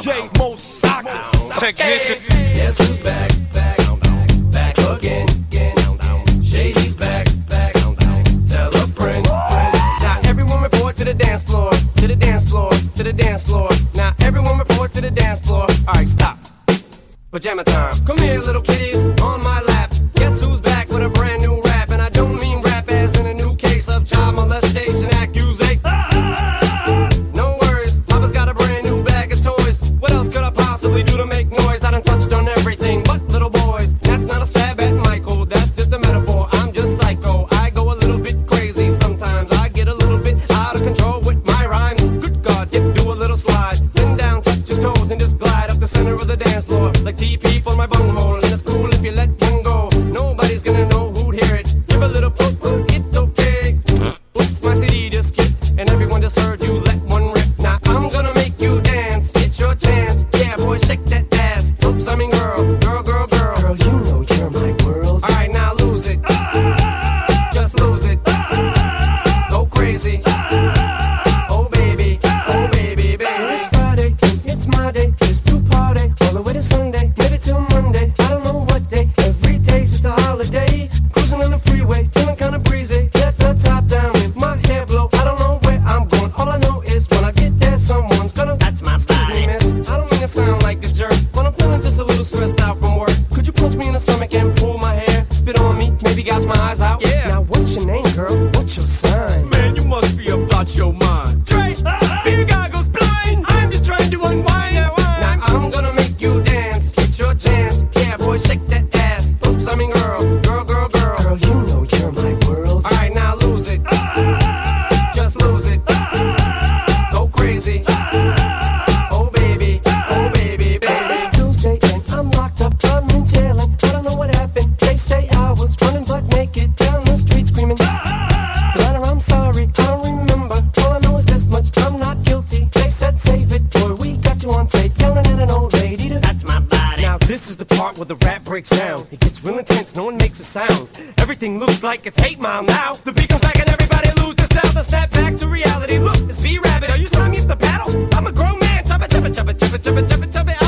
DJ Mosaka. Technician. Guess who's back again. Shady's back. Tell a friend. Now everyone report to the dance floor, to the dance floor, to the dance floor. Now everyone report to the dance floor. Alright, stop. Pajama time. Come here, little kitties, on my lap. Guess who's back with a brand new rap? And I don't mean rap as in a new case of child molestation accusation. No worries, Papa's got a brand new bag of toys. What else could I possibly do to make noise? I done touched on everything but little boys. That's not a stab at Michael, that's just a metaphor. I'm just psycho, I go a little bit crazy sometimes. I get a little bit out of control with my rhymes. Good God, do a little slide. Bend down, touch your toes, and just glide up the center of the dance floor. Like TP for my bunghole, and it's cool if you let one go. Nobody's gonna know who'd hear it. Give a little poke, it's okay. Oops, my CD just skipped, and everyone just heard you let one rip. Now I'm gonna make you dance, it's your chance. Yeah, boy, shake that ass. Oops, I mean girl. Girl, you know you're my world. Alright, now lose it. Just lose it. Go crazy. Oh baby, baby. It's Friday, it's my day. It's to party all the way to Sunday, maybe till Monday. I don't know what day. Every day's just a holiday. Cruising on the freeway, feeling kinda breezy. Get the top down, with my hair blow. I don't know where I'm going. All I know is when I get there, someone's gonna touch my body. Miss, I don't mean to sound like a jerk, but I'm feeling just a little stressed out from work. Could you punch me in the stomach and pull my hair? Spit on me, maybe gouge my eyes out. Yeah. Now what's your name, girl? What's your sign? Man, you must be about your mind. Trey, beer guy goes blind. I'm just trying to unwind. Now I'm gonna make you dance. It's your chance. Yeah, boy, shake that ass. Oops, I mean girl. Girl, you know you're my world. Alright, now lose it. Just lose it. Go crazy. Oh baby, baby. It's Tuesday and I'm locked up. I'm in jail and I don't know what happened. They say I was running butt naked down the street screaming. Letter, I'm sorry, I don't remember. All I know is this much, I'm not guilty. They said save it, boy, we got you on tape. Yelling at an old lady to touch my body. Now this is the part where the rap breaks down. It gets real intense, no one makes a sound. Everything looks like it's 8 Mile now. The beat comes back and everybody loses sound. The snap back to reality. Look, it's B-Rabbit. Are you signing me up the paddle? I'm a grown man. Chubba.